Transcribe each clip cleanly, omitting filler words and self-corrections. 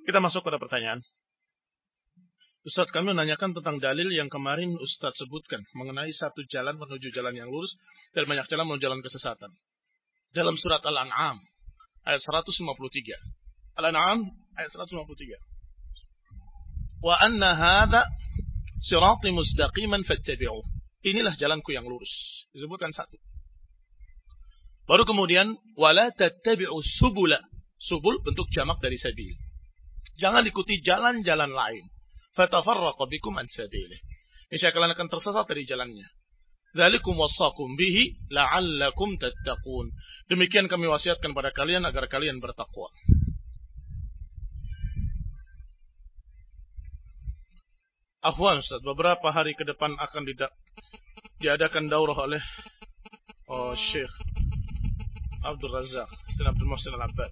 Kita masuk pada pertanyaan. Ustaz, kami menanyakan tentang dalil yang kemarin Ustaz sebutkan mengenai satu jalan menuju jalan yang lurus dan banyak jalan menuju jalan kesesatan. Dalam surat Al-An'am ayat 153. Al-An'am ayat 153. Wa anna hadza sirati mustaqiman fattabi'uh. Inilah jalanku yang lurus. Disebutkan satu. Baru kemudian wala tattabi'u subula. Subul bentuk jamak dari sabil. Jangan ikuti jalan-jalan lain. Fatafarraqa bikum an sabilih. Niscaya kalian akan tersesat dari jalannya. Dzalikum wassakum bihi la'allakum tattaqun. Demikian kami wasiatkan pada kalian agar kalian bertakwa. Afwan Ustaz, beberapa hari ke depan akan diadakan daurah oleh Syekh Abdul Razak dan Abdul Muhsin Al-Abbad.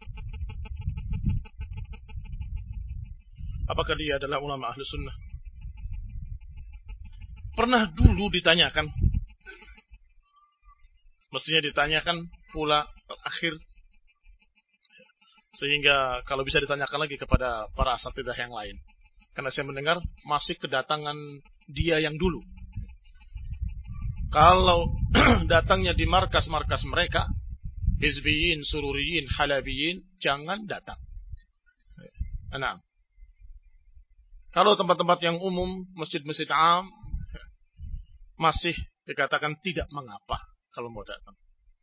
Apakah dia adalah ulama ahli sunnah? Pernah dulu ditanyakan. Mestinya ditanyakan pula terakhir. Sehingga kalau bisa ditanyakan lagi kepada para asatidzah yang lain. Karena saya mendengar masih kedatangan dia yang dulu. Kalau datangnya di markas-markas mereka, Hizbiyin, Sururiyin, Halabiyin, jangan datang. Nah, kalau tempat-tempat yang umum, masjid-masjid am, masih dikatakan tidak mengapa kalau mau datang.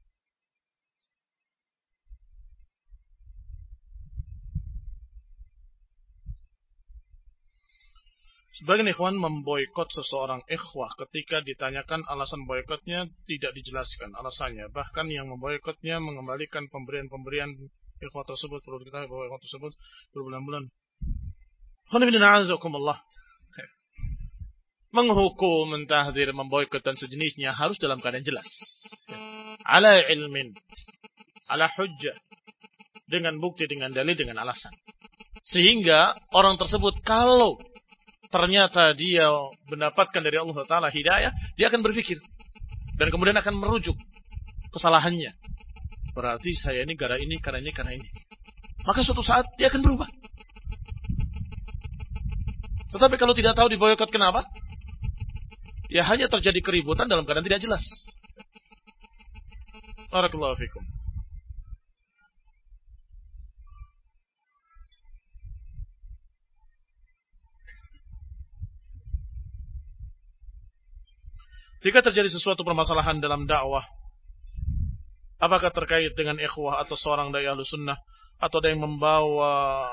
Sebagian ikhwan memboikot seseorang ikhwah ketika ditanyakan alasan boikotnya tidak dijelaskan alasannya. Bahkan yang memboikotnya mengembalikan pemberian-pemberian ikhwah tersebut, perlu diketahui bahwa ikhwah tersebut berbulan-bulan menghukum, mentahdir, memboikot dan sejenisnya harus dalam keadaan jelas. Ala ilmin, ala hujjah, dengan bukti, dengan dalil, dengan alasan. Sehingga orang tersebut kalau ternyata dia mendapatkan dari Allah Ta'ala hidayah, dia akan berpikir. Dan kemudian akan merujuk kesalahannya. Berarti saya ini karena ini, karena ini, karena ini. Maka suatu saat dia akan berubah. Tetapi kalau tidak tahu diboikot kenapa? Ya hanya terjadi keributan dalam keadaan tidak jelas. Barakallahu fikum. Jika terjadi sesuatu permasalahan dalam dakwah, apakah terkait dengan ikhwah atau seorang dai Ahlus Sunnah, atau ada yang membawa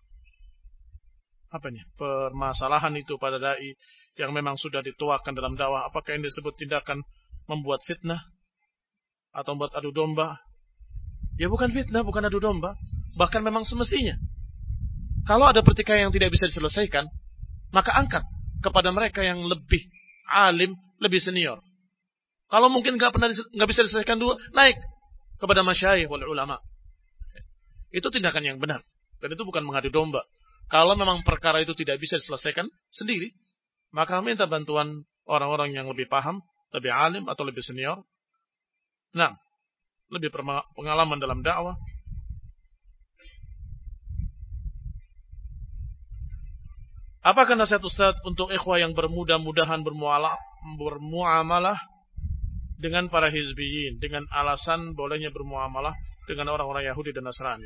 permasalahan itu pada dai yang memang sudah dituakan dalam dakwah, apakah yang disebut tindakan membuat fitnah atau membuat adu domba? Ya bukan fitnah, bukan adu domba. Bahkan memang semestinya kalau ada pertikaian yang tidak bisa diselesaikan, maka angkat kepada mereka yang lebih alim, lebih senior. Kalau mungkin nggak bisa diselesaikan dulu, naik kepada masyayikh wal ulama. Itu tindakan yang benar, dan itu bukan mengadu domba. Kalau memang perkara itu tidak bisa diselesaikan sendiri, maka minta bantuan orang-orang yang lebih paham, lebih alim atau lebih senior. Nah, lebih pengalaman dalam dakwah. Apakah nasihat Ustaz untuk ikhwah yang bermudah-mudahan bermuamalah dengan para hizbiyin dengan alasan bolehnya bermuamalah dengan orang-orang Yahudi dan Nasrani?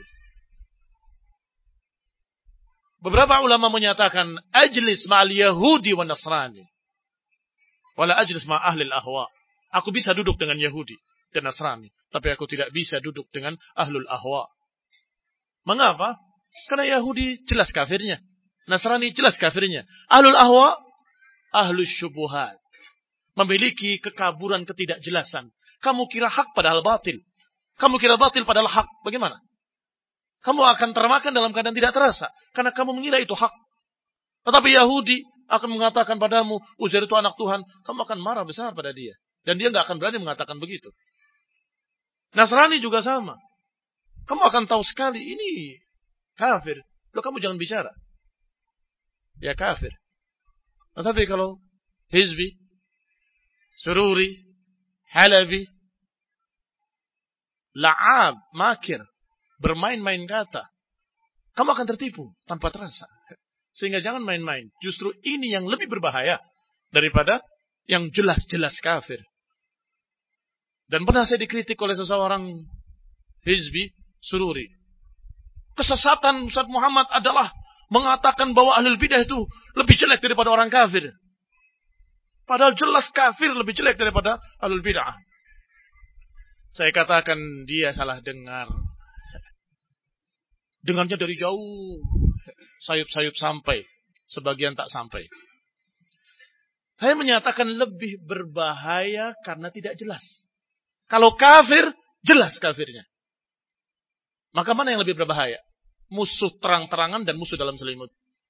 Beberapa ulama menyatakan ajlis ma'al Yahudi wa Nasrani wala ajlis ma' ahli al-ahwa. Aku bisa duduk dengan Yahudi dan Nasrani, tapi aku tidak bisa duduk dengan ahlul ahwa. Mengapa? Karena Yahudi jelas kafirnya, Nasrani jelas kafirnya. Ahlul ahwa, ahlus syubuhat, memiliki kekaburan, ketidakjelasan. Kamu kira hak padahal batil. Kamu kira batil padahal hak. Bagaimana? Kamu akan termakan dalam keadaan tidak terasa. Karena kamu mengira itu hak. Tetapi Yahudi akan mengatakan padamu, Uzair itu anak Tuhan. Kamu akan marah besar pada dia. Dan dia nggak akan berani mengatakan begitu. Nasrani juga sama. Kamu akan tahu sekali, ini kafir. Loh, kamu jangan bicara. Ya kafir. Tetapi kalau Hizbi, Sururi, Halabi, la'ab, makir, bermain-main kata, kamu akan tertipu tanpa terasa. Sehingga jangan main-main. Justru ini yang lebih berbahaya daripada yang jelas-jelas kafir. Dan pernah saya dikritik oleh seseorang hizbi sururi. Kesesatan Ustaz Muhammad adalah mengatakan bahwa ahlul bidah itu lebih jelek daripada orang kafir. Padahal jelas kafir lebih jelek daripada ahlul bidah. Saya katakan dia salah dengar. Dengarnya dari jauh. Sayup-sayup sampai. Sebagian tak sampai. Saya menyatakan lebih berbahaya karena tidak jelas. Kalau kafir, jelas kafirnya. Maka mana yang lebih berbahaya? Musuh terang-terangan dan musuh dalam selimut.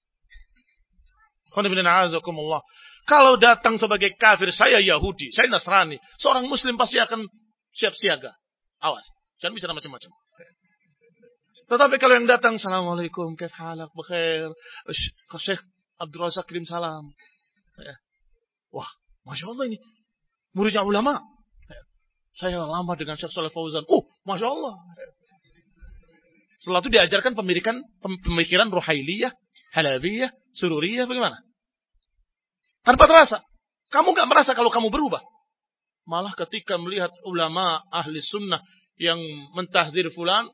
Kalau datang sebagai kafir, saya Yahudi, saya Nasrani. Seorang Muslim pasti akan siap siaga. Awas, jangan bicara macam-macam. Tetapi kalau yang datang, Assalamualaikum, kaif halak, bekhair, Syekh Abdul Razak kirim salam. Wah, Masya Allah ini. Muridnya ulama. Saya lama dengan Syekh Saleh Fauzan. Masya Allah. Setelah itu diajarkan pemikiran Ruhailiyah, Halabiyah, Sururiyah, bagaimana? Tanpa terasa. Kamu gak merasa kalau kamu berubah. Malah ketika melihat ulama ahli sunnah yang mentahdir fulan,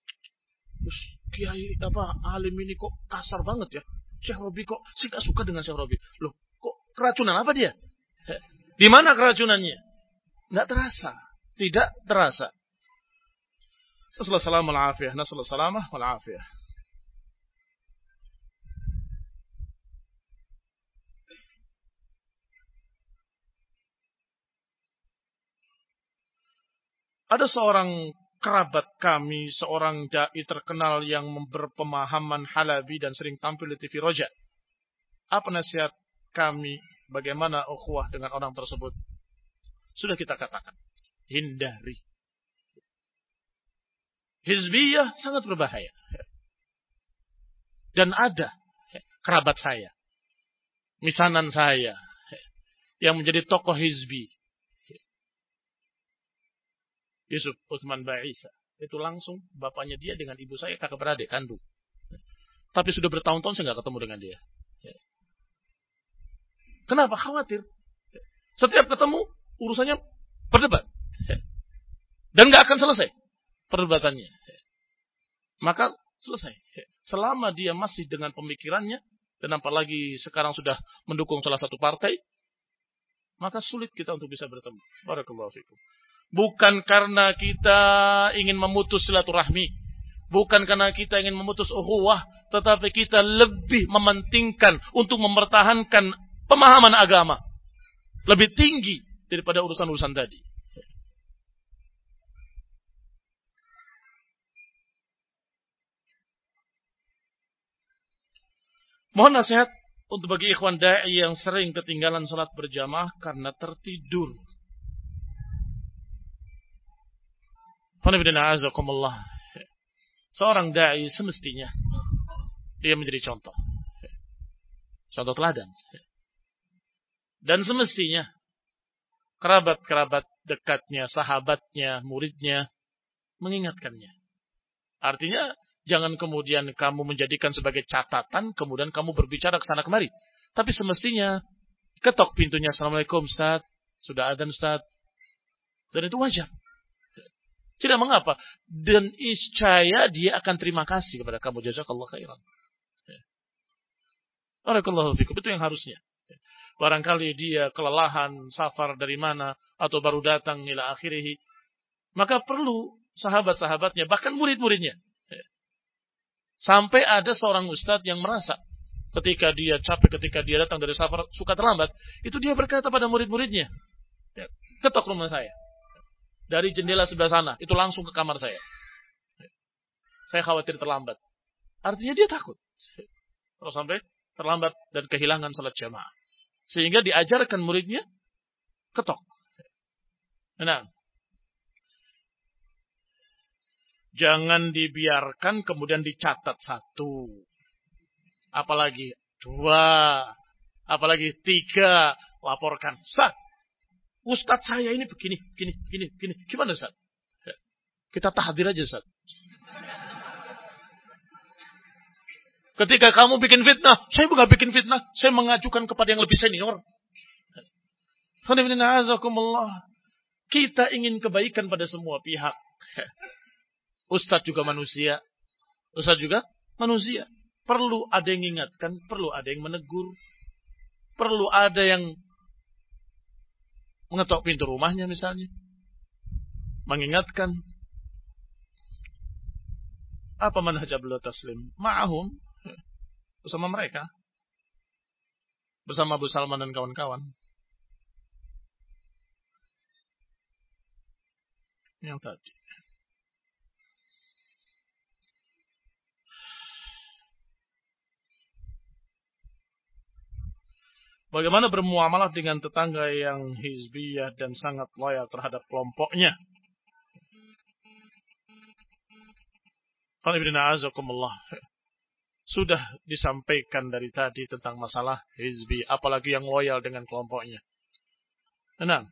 kiai alim ini kok kasar banget ya. Syekh Robi kok, saya gak suka dengan Syekh Robi. Loh, kok keracunan apa dia? Di mana keracunannya? Gak terasa. Tidak terasa. Nasallahu salamah wal afiyah. Nasallahu salamah wal afiyah. Ada seorang kerabat kami, seorang dai terkenal yang berpemahaman Halabi dan sering tampil di TV Roja. Apa nasihat kami bagaimana ukhuwah dengan orang tersebut? Sudah kita katakan. Hindari. Hizbiyah sangat berbahaya. Dan ada kerabat saya, misanan saya, yang menjadi tokoh hizbi. Yusuf Utsman Ba'isa. Itu langsung bapaknya dia dengan ibu saya kakak beradik kandung. Tapi sudah bertahun-tahun saya nggak ketemu dengan dia. Kenapa? Khawatir. Setiap ketemu urusannya berdebat. Dan nggak akan selesai perdebatannya. Maka selesai. Selama dia masih dengan pemikirannya, dan apalagi sekarang sudah mendukung salah satu partai, maka sulit kita untuk bisa bertemu. Barakallahu fikum. Bukan karena kita ingin memutus silaturahmi, bukan karena kita ingin memutus ukhuwah, tetapi kita lebih mementingkan untuk mempertahankan pemahaman agama lebih tinggi daripada urusan-urusan tadi. Mohon nasihat untuk bagi ikhwan da'i yang sering ketinggalan salat berjamaah karena tertidur. Seorang da'i semestinya dia menjadi contoh teladan, dan semestinya kerabat-kerabat dekatnya, sahabatnya, muridnya mengingatkannya. Artinya jangan kemudian kamu menjadikan sebagai catatan, kemudian kamu berbicara ke sana kemari. Tapi semestinya ketok pintunya, Assalamualaikum Ustaz, sudah adzan Ustaz. Dan itu wajar. Tidak mengapa. Dan niscaya dia akan terima kasih kepada kamu. Jazakallah khairan. Barakallahu fikum. Itu yang harusnya. Barangkali dia kelelahan, safar dari mana, atau baru datang ila akhirih. Maka perlu sahabat-sahabatnya, bahkan murid-muridnya. Sampai ada seorang ustadz yang merasa ketika dia capek, ketika dia datang dari safar, suka terlambat. Itu dia berkata pada murid-muridnya, ketok rumah saya. Dari jendela sebelah sana, itu langsung ke kamar saya. Saya khawatir terlambat. Artinya dia takut. Terus sampai terlambat dan kehilangan salat jamaah. Sehingga diajarkan muridnya, ketok. Nah, jangan dibiarkan kemudian dicatat 1. Apalagi 2. Apalagi 3. Laporkan. Ustadz saya ini begini. Gimana Ustaz? Kita tahdir aja Ustaz. Ketika kamu bikin fitnah, saya bukan bikin fitnah, saya mengajukan kepada yang lebih senior. Kita ingin kebaikan pada semua pihak. Ustadz juga manusia. Ustadz juga manusia. Perlu ada yang mengingatkan, perlu ada yang menegur. Perlu ada yang mengetok pintu rumahnya misalnya. Mengingatkan. Apa manhaj beliau taslim? Ma'ahum. Bersama mereka. Bersama Abu Salman dan kawan-kawan. Yang tadi. Bagaimana bermuamalah dengan tetangga yang hizbiyah dan sangat loyal terhadap kelompoknya? Sudah disampaikan dari tadi tentang masalah hizbi, apalagi yang loyal dengan kelompoknya. Enam.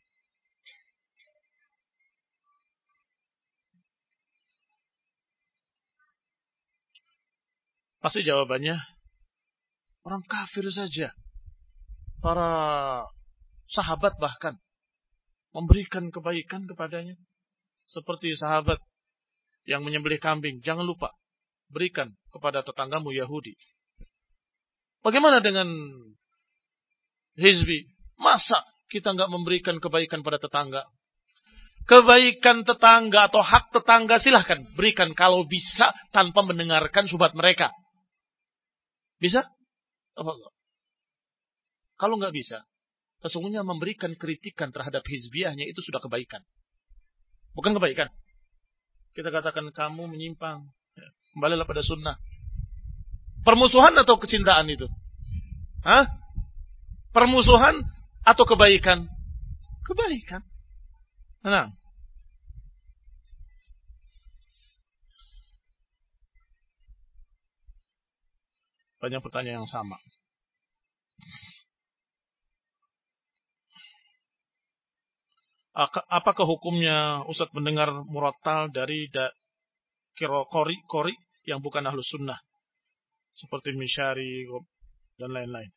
Pasti jawabannya orang kafir saja. Para sahabat bahkan memberikan kebaikan kepadanya. Seperti sahabat yang menyembelih kambing. Jangan lupa, berikan kepada tetanggamu Yahudi. Bagaimana dengan hizbi? Masa kita nggak memberikan kebaikan pada tetangga? Kebaikan tetangga atau hak tetangga silahkan berikan kalau bisa tanpa mendengarkan syubhat mereka. Bisa? Apa enggak? Kalau nggak bisa, sesungguhnya memberikan kritikan terhadap hizbiyahnya itu sudah kebaikan. Bukan kebaikan. Kita katakan kamu menyimpang. Kembalilah pada sunnah. Permusuhan atau kecintaan itu? Hah? Permusuhan atau kebaikan? Kebaikan. Nah. Banyak pertanyaan yang sama. Apakah hukumnya Ustadz mendengar murattal dari kori yang bukan ahlus sunnah? Seperti Misyari dan lain-lain.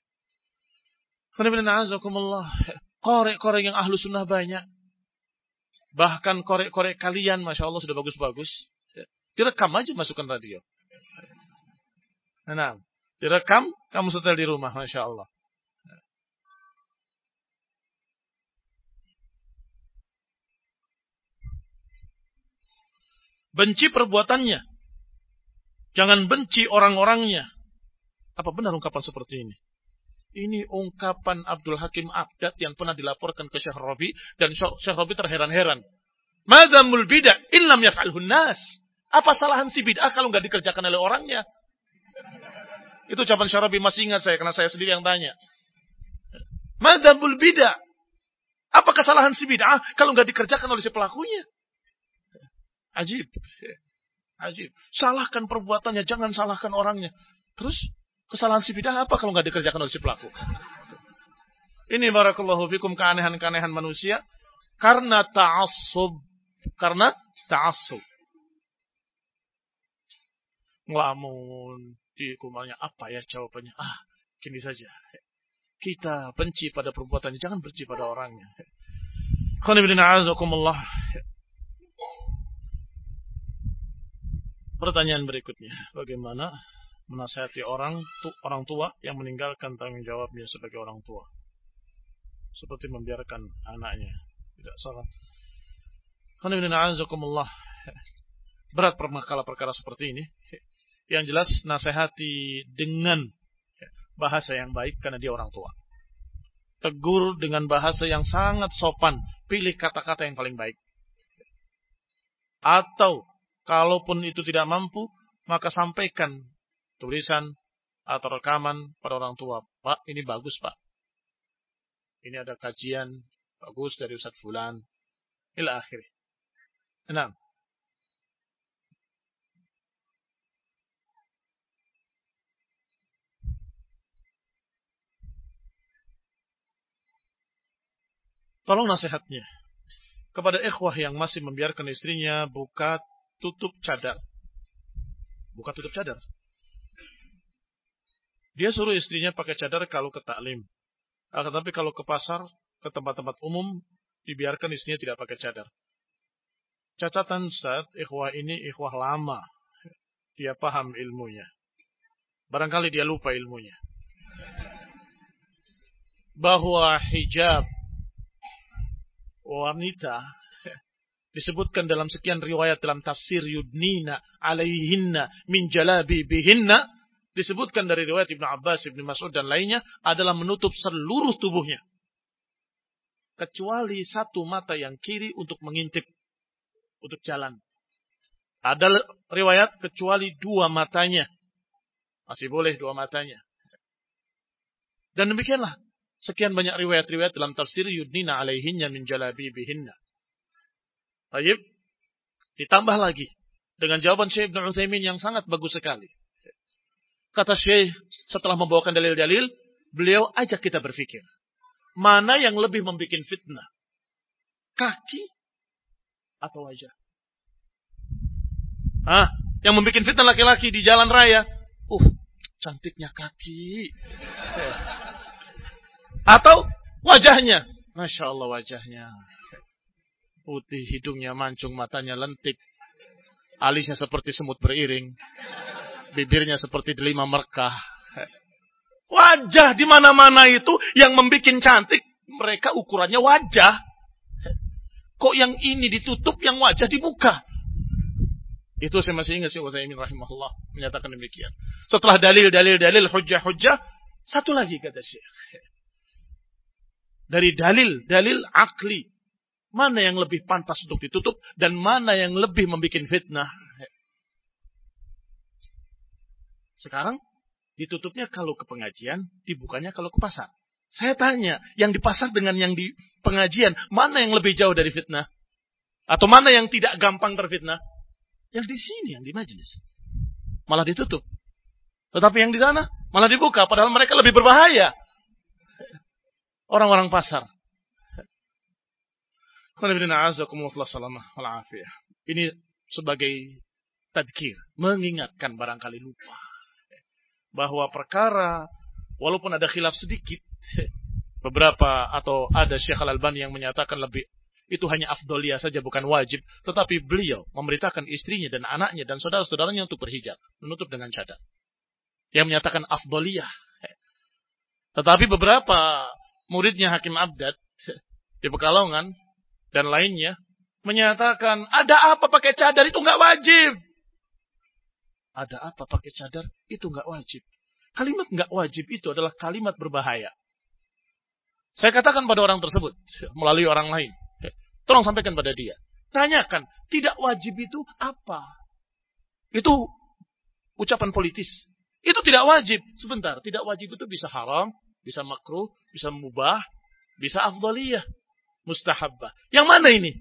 Korek-korek yang ahlus sunnah banyak. Bahkan korek-korek kalian, Masya Allah, sudah bagus-bagus. Direkam aja masukkan radio. Nah, direkam, kamu setel di rumah, Masya Allah. Benci perbuatannya. Jangan benci orang-orangnya. Apa benar ungkapan seperti ini? Ini ungkapan Abdul Hakim Abdad yang pernah dilaporkan ke Syekh Rabi. Dan Syekh Rabi terheran-heran. Madamul bid'ah illam yaf'alhun nas. Apa salahan si bid'ah kalau nggak dikerjakan oleh orangnya? Itu ucapan Syekh Rabi, masih ingat saya, karena saya sendiri yang tanya. Madamul bid'ah. Apa kesalahan si bid'ah kalau nggak dikerjakan oleh si pelakunya? Ajib. Ajib. Salahkan perbuatannya, jangan salahkan orangnya. Terus, kesalahan si bid'ah apa kalau nggak dikerjakan oleh si pelaku? Ini barakallahu fikum keanehan-keanehan manusia karena ta'assub. Karena ta'assub. Ngelamun di kumalnya apa ya jawabannya? Gini saja. Kita benci pada perbuatannya, jangan benci pada orangnya. Qanibina azakumullah. Pertanyaan berikutnya, bagaimana menasihati orang tua yang meninggalkan tanggung jawabnya sebagai orang tua, seperti membiarkan anaknya tidak salah. Berat perkara seperti ini. Yang jelas nasihati dengan bahasa yang baik karena dia orang tua. Tegur dengan bahasa yang sangat sopan, pilih kata-kata yang paling baik. Atau kalaupun itu tidak mampu, maka sampaikan tulisan atau rekaman pada orang tua. Pak, ini bagus Pak. Ini ada kajian bagus dari Ustaz Fulan. Ila akhir. 6. Tolong nasihatnya kepada ikhwah yang masih membiarkan istrinya buka tutup cadar. Buka tutup cadar. Dia suruh istrinya pakai cadar kalau ke taklim. Tetapi kalau ke pasar, ke tempat-tempat umum, dibiarkan istrinya tidak pakai cadar. Cacatan Ustaz, ikhwah ini ikhwah lama. Dia paham ilmunya. Barangkali dia lupa ilmunya. Bahwa hijab wanita disebutkan dalam sekian riwayat dalam tafsir yudnina alaihinna min jalabibihinna, disebutkan dari riwayat Ibnu Abbas, Ibnu Mas'ud dan lainnya adalah menutup seluruh tubuhnya. Kecuali satu mata yang kiri untuk mengintip, untuk jalan. Ada riwayat kecuali dua matanya. Masih boleh dua matanya. Dan demikianlah sekian banyak riwayat-riwayat dalam tafsir yudnina alaihinna min jalabibihinna. Baik, ditambah lagi dengan jawaban Syekh Ibnu Utsaimin yang sangat bagus sekali. Kata Syekh setelah membawakan dalil-dalil, beliau ajak kita berpikir. Mana yang lebih membuat fitnah? Kaki atau wajah? Yang membuat fitnah laki-laki di jalan raya. Cantiknya kaki. Atau wajahnya. Masya Allah wajahnya. Putih, hidungnya mancung, matanya lentik. Alisnya seperti semut beriring. Bibirnya seperti delima Mekah. Wajah di mana-mana itu yang membuat cantik. Mereka ukurannya wajah. Kok yang ini ditutup, yang wajah dibuka? Itu saya masih ingat Syekh Utsaimin rahimahullah menyatakan demikian. Setelah dalil, hujjah, satu lagi kata Syekh. Dari dalil akli. Mana yang lebih pantas untuk ditutup dan mana yang lebih membuat fitnah. Sekarang ditutupnya kalau ke pengajian, dibukanya kalau ke pasar. Saya tanya, yang di pasar dengan yang di pengajian, mana yang lebih jauh dari fitnah? Atau mana yang tidak gampang terfitnah? Yang di sini, yang di majelis. Malah ditutup. Tetapi yang di sana malah dibuka, padahal mereka lebih berbahaya. Orang-orang pasar. Ini sebagai tadkir, mengingatkan barangkali lupa bahwa perkara walaupun ada khilaf sedikit, beberapa atau ada Syekh Al-Albani yang menyatakan lebih itu hanya afdoliyah saja bukan wajib, tetapi beliau memerintahkan istrinya dan anaknya dan saudara-saudaranya untuk berhijab, menutup dengan cadar. Yang menyatakan afdoliyah. Tetapi beberapa muridnya Hakim Abdad di Pekalongan dan lainnya menyatakan, ada apa pakai cadar itu nggak wajib. Ada apa pakai cadar itu nggak wajib. Kalimat nggak wajib itu adalah kalimat berbahaya. Saya katakan pada orang tersebut melalui orang lain, tolong sampaikan pada dia. Tanyakan, tidak wajib itu apa? Itu ucapan politis. Itu tidak wajib. Sebentar, tidak wajib itu bisa haram, bisa makruh, bisa mubah, bisa afdaliyah. Mustahabbah. Yang mana ini?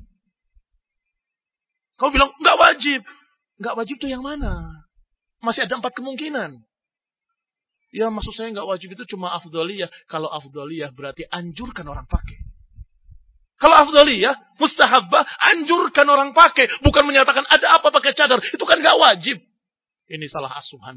Kau bilang, enggak wajib. Enggak wajib itu yang mana? Masih ada 4 kemungkinan. Ya maksud saya enggak wajib itu cuma afdaliyah. Kalau afdaliyah berarti anjurkan orang pakai. Kalau afdaliyah, mustahabbah, anjurkan orang pakai. Bukan menyatakan ada apa pakai cadar. Itu kan enggak wajib. Ini salah asuhan.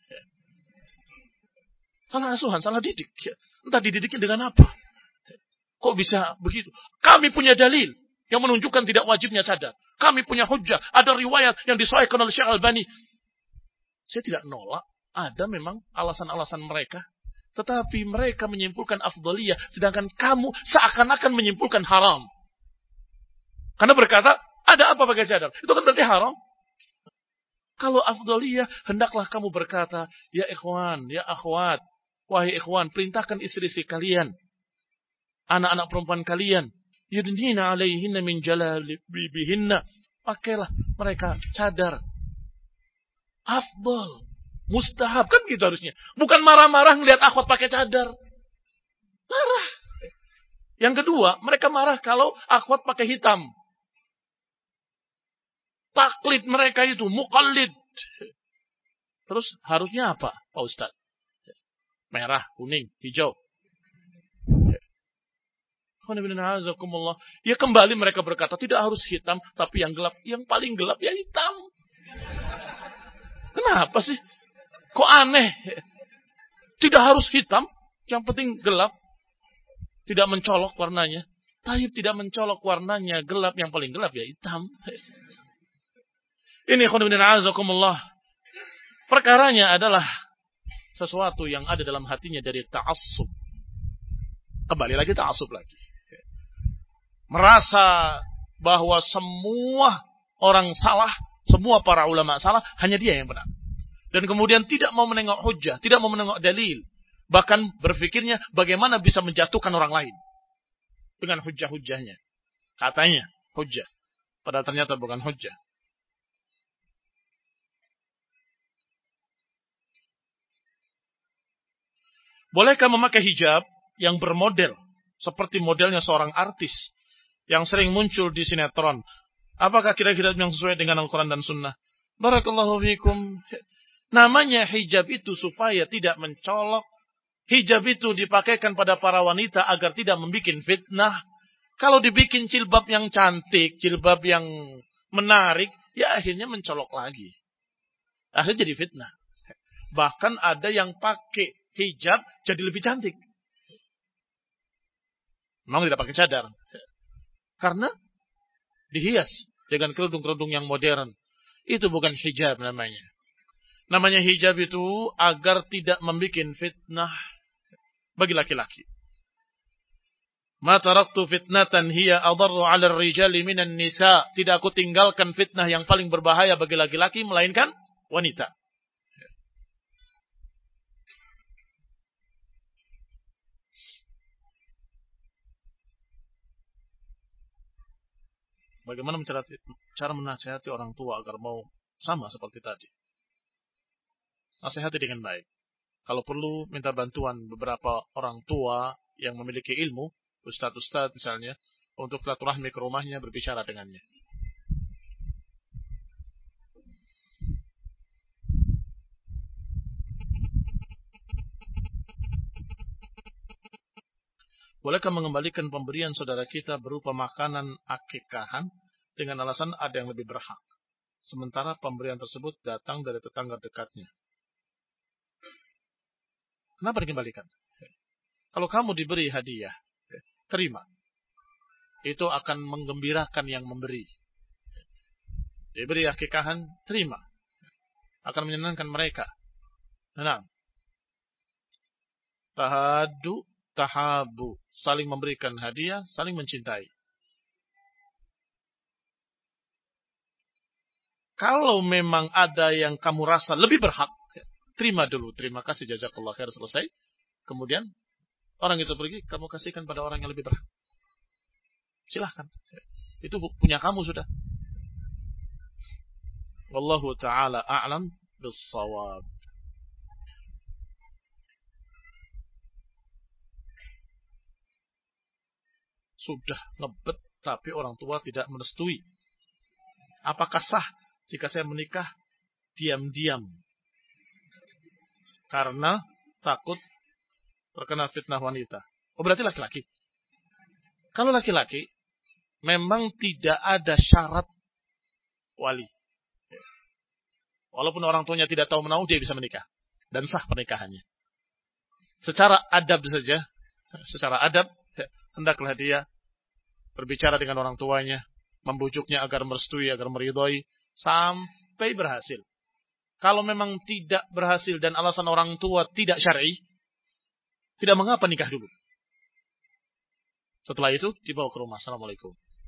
Salah asuhan, salah didik. Entah dididiknya dengan apa. Kok bisa begitu? Kami punya dalil yang menunjukkan tidak wajibnya cadar. Kami punya hujjah. Ada riwayat yang disahihkan oleh Syekh Al-Albani. Saya tidak nolak. Ada memang alasan-alasan mereka. Tetapi mereka menyimpulkan afdaliyah. Sedangkan kamu seakan-akan menyimpulkan haram. Karena berkata, ada apa pakai cadar? Itu kan berarti haram. Kalau afdaliyah, hendaklah kamu berkata, ya ikhwan, ya akhwat. Wahai ikhwan, perintahkan istri-istri kalian. Anak-anak perempuan kalian, yudnina alaihinna min jalabibihinna, pakailah mereka cadar. Afdal, mustahab, kan gitu harusnya. Bukan marah-marah ngelihat akhwat pakai cadar. Marah. Yang kedua, mereka marah kalau akhwat pakai hitam. Taklid mereka itu, muqallid. Terus harusnya apa, Pak Ustadz? Merah, kuning, hijau. Ya kembali mereka berkata tidak harus hitam, tapi yang gelap, yang paling gelap ya hitam. Kenapa sih? Kok aneh? Tidak harus hitam, yang penting gelap. Tidak mencolok warnanya. Taib tidak mencolok warnanya gelap, yang paling gelap ya hitam. Ini khonibina azakumullah. Perkaranya adalah sesuatu yang ada dalam hatinya dari ta'assub. Kembali lagi ta'assub lagi. Merasa bahwa semua orang salah, semua para ulama salah, hanya dia yang benar. Dan kemudian tidak mau menengok hujjah, tidak mau menengok dalil. Bahkan berpikirnya bagaimana bisa menjatuhkan orang lain. Dengan hujjah-hujjahnya. Katanya hujjah. Padahal ternyata bukan hujjah. Bolehkah memakai hijab yang bermodel seperti modelnya seorang artis yang sering muncul di sinetron? Apakah kira-kira yang sesuai dengan Al-Quran dan Sunnah? Barakallahu fikum. Namanya hijab itu supaya tidak mencolok. Hijab itu dipakaikan pada para wanita agar tidak membuat fitnah. Kalau dibikin jilbab yang cantik, jilbab yang menarik, ya akhirnya mencolok lagi. Akhirnya jadi fitnah. Bahkan ada yang pakai hijab jadi lebih cantik. Memang tidak pakai cadar. Karena dihias dengan kerudung-kerudung yang modern. Itu bukan hijab namanya. Namanya hijab itu agar tidak membuat fitnah bagi laki-laki. Ma taraktu fitnatan hiya adarru 'ala ar-rijali minan nisa. Tidak aku tinggalkan fitnah yang paling berbahaya bagi laki-laki melainkan wanita. Bagaimana cara menasihati orang tua agar mau sama seperti tadi? Nasihati dengan baik. Kalau perlu, minta bantuan beberapa orang tua yang memiliki ilmu, ustadz-ustadz misalnya, untuk silaturahmi ke rumahnya, berbicara dengannya. Bolehkah mengembalikan pemberian saudara kita berupa makanan akikahan dengan alasan ada yang lebih berhak, sementara pemberian tersebut datang dari tetangga dekatnya? Kenapa dikembalikan? Kalau kamu diberi hadiah, terima. Itu akan menggembirakan yang memberi. Diberi akikahan, terima. Akan menyenangkan mereka. Nah, tahadu, tahabu. Saling memberikan hadiah, saling mencintai. Kalau memang ada yang kamu rasa lebih berhak, terima dulu. Terima kasih, jazakallah khair, selesai. Kemudian, orang itu pergi, kamu kasihkan pada orang yang lebih berhak. Silahkan. Itu punya kamu sudah. Wallahu ta'ala a'lam bis-shawab. Sudah ngebet, tapi orang tua tidak merestui. Apakah sah jika saya menikah diam-diam? Karena takut terkena fitnah wanita. Oh, berarti laki-laki. Kalau laki-laki, memang tidak ada syarat wali. Walaupun orang tuanya tidak tahu menahu, dia bisa menikah. Dan sah pernikahannya. Secara adab saja, secara adab, hendaklah dia berbicara dengan orang tuanya, membujuknya agar merestui, agar meridhoi, sampai berhasil. Kalau memang tidak berhasil dan alasan orang tua tidak syar'i, tidak mengapa nikah dulu. Setelah itu dibawa ke rumah. Assalamualaikum.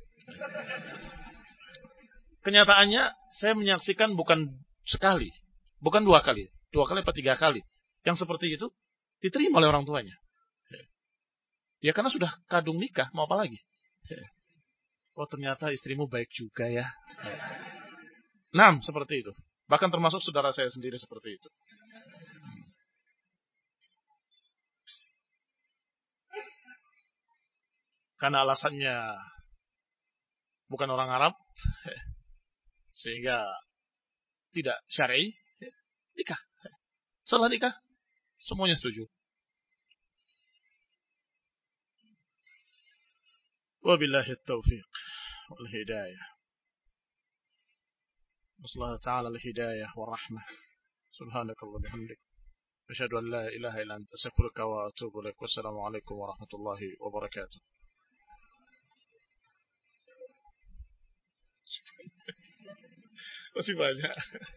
Kenyataannya saya menyaksikan bukan sekali, bukan 2 kali, 2 kali atau 3 kali. Yang seperti itu diterima oleh orang tuanya. Ya karena sudah kadung nikah, mau apa lagi? Oh ternyata istrimu baik juga ya. Nah, seperti itu. Bahkan termasuk saudara saya sendiri seperti itu. Karena alasannya bukan orang Arab, sehingga tidak syar'i, nikah. Setelah nikah, semuanya setuju. Wabillahi taufiq wal hidayah. Wassalamu ta'ala al hidayah wa rahmah. Subhanakallah bihamdik. Asyhadu an la ilaha illa anta astaghfiruka wa atubu ilaik. Wassalamualaikum warahmatullahi wabarakatuh. Masih banyak.